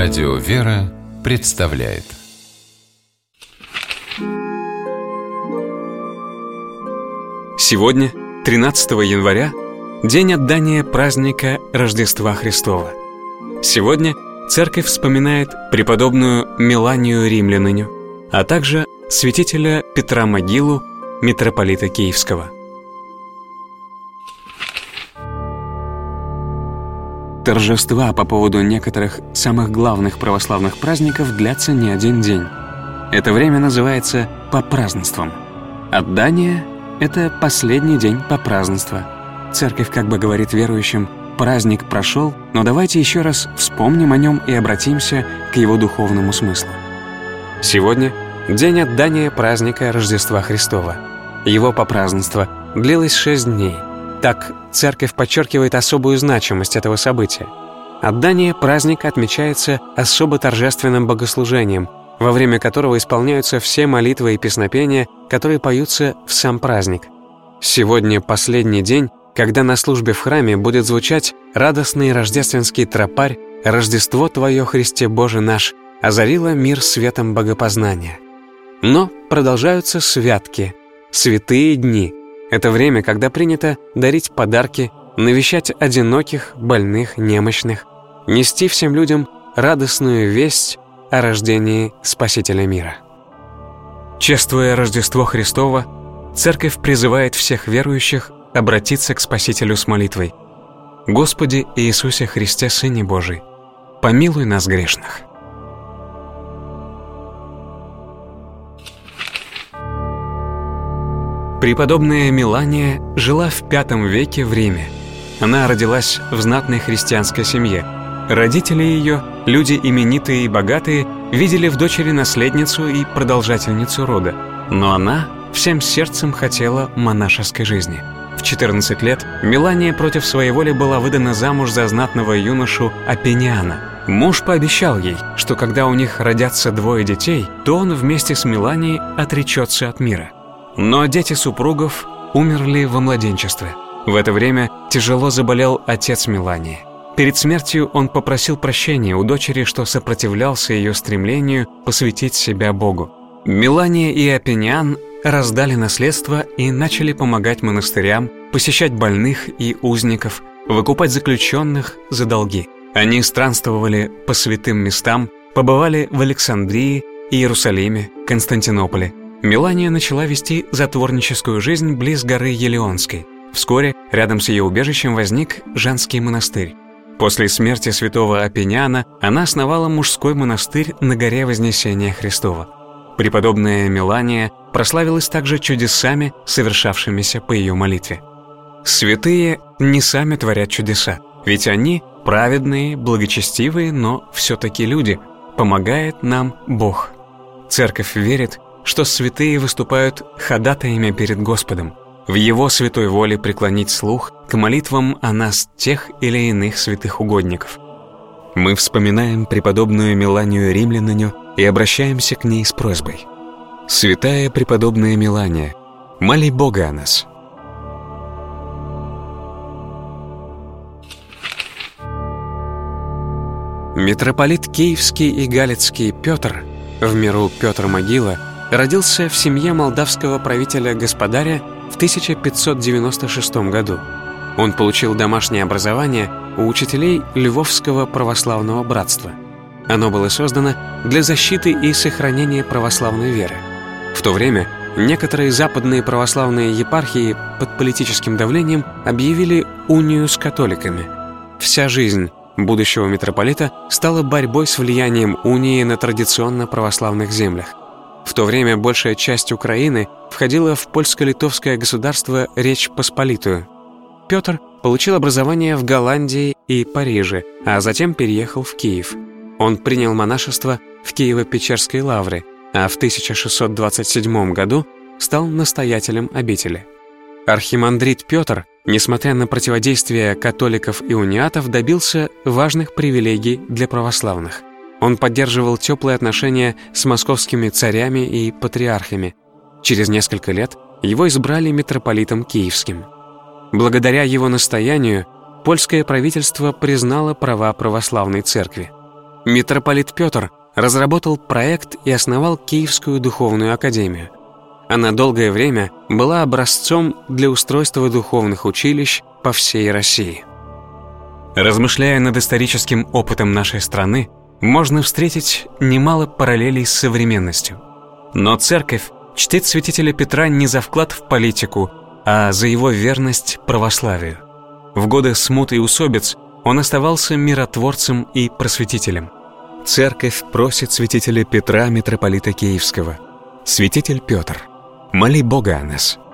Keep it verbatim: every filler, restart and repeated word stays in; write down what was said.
Радио «Вера» представляет. Сегодня, тринадцатого января, день отдания праздника Рождества Христова. Сегодня Церковь вспоминает преподобную Меланию Римляниню, а также святителя Петра Могилу, митрополита Киевского. Торжества по поводу некоторых самых главных православных праздников длятся не один день. Это время называется попразднеством. Отдание — это последний день попразднества. Церковь как бы говорит верующим: праздник прошел, но давайте еще раз вспомним о нем и обратимся к его духовному смыслу. Сегодня день отдания праздника Рождества Христова. Его попразднество длилось шесть дней. Так Церковь подчеркивает особую значимость этого события. Отдание праздника отмечается особо торжественным богослужением, во время которого исполняются все молитвы и песнопения, которые поются в сам праздник. Сегодня последний день, когда на службе в храме будет звучать радостный рождественский тропарь «Рождество Твое, Христе Боже наш, озарило мир светом богопознания». Но продолжаются святки, святые дни. Это время, когда принято дарить подарки, навещать одиноких, больных, немощных, нести всем людям радостную весть о рождении Спасителя мира. Чествуя Рождество Христово, Церковь призывает всех верующих обратиться к Спасителю с молитвой: «Господи Иисусе Христе, Сыне Божий, помилуй нас грешных». Преподобная Мелания жила в пятом веке в Риме. Она родилась в знатной христианской семье. Родители ее, люди именитые и богатые, видели в дочери наследницу и продолжательницу рода. Но она всем сердцем хотела монашеской жизни. В четырнадцать лет Мелания против своей воли была выдана замуж за знатного юношу Апениана. Муж пообещал ей, что когда у них родятся двое детей, то он вместе с Меланией отречется от мира. Но дети супругов умерли во младенчестве. В это время тяжело заболел отец Мелании. Перед смертью он попросил прощения у дочери, что сопротивлялся ее стремлению посвятить себя Богу. Мелания и Апениан раздали наследство и начали помогать монастырям, посещать больных и узников, выкупать заключенных за долги. Они странствовали по святым местам, побывали в Александрии, Иерусалиме, Константинополе. Мелания начала вести затворническую жизнь близ горы Елеонской. Вскоре рядом с ее убежищем возник женский монастырь. После смерти святого Апениана она основала мужской монастырь на горе Вознесения Христова. Преподобная Мелания прославилась также чудесами, совершавшимися по ее молитве. Святые не сами творят чудеса, ведь они праведные, благочестивые, но все-таки люди. Помогает нам Бог. Церковь верит, что святые выступают ходатаями перед Господом, в Его святой воле преклонить слух к молитвам о нас тех или иных святых угодников. Мы вспоминаем преподобную Меланию Римляниню и обращаемся к ней с просьбой: «Святая преподобная Мелания, моли Бога о нас». Митрополит Киевский и Галицкий Петр, в миру Петр Могила, родился в семье молдавского правителя-господаря в тысяча пятьсот девяносто шестом году. Он получил домашнее образование у учителей Львовского православного братства. Оно было создано для защиты и сохранения православной веры. В то время некоторые западные православные епархии под политическим давлением объявили унию с католиками. Вся жизнь будущего митрополита стала борьбой с влиянием унии на традиционно православных землях. В то время большая часть Украины входила в польско-литовское государство Речь Посполитую. Петр получил образование в Голландии и Париже, а затем переехал в Киев. Он принял монашество в Киево-Печерской лавре, а в тысяча шестьсот двадцать седьмом году стал настоятелем обители. Архимандрит Петр, несмотря на противодействие католиков и униатов, добился важных привилегий для православных. Он поддерживал теплые отношения с московскими царями и патриархами. Через несколько лет его избрали митрополитом Киевским. Благодаря его настоянию польское правительство признало права православной церкви. Митрополит Петр разработал проект и основал Киевскую духовную академию. Она долгое время была образцом для устройства духовных училищ по всей России. Размышляя над историческим опытом нашей страны, можно встретить немало параллелей с современностью. Но церковь чтит святителя Петра не за вклад в политику, а за его верность православию. В годы смут и усобиц он оставался миротворцем и просветителем. Церковь просит святителя Петра, митрополита Киевского: «Святитель Петр, моли Бога о нас,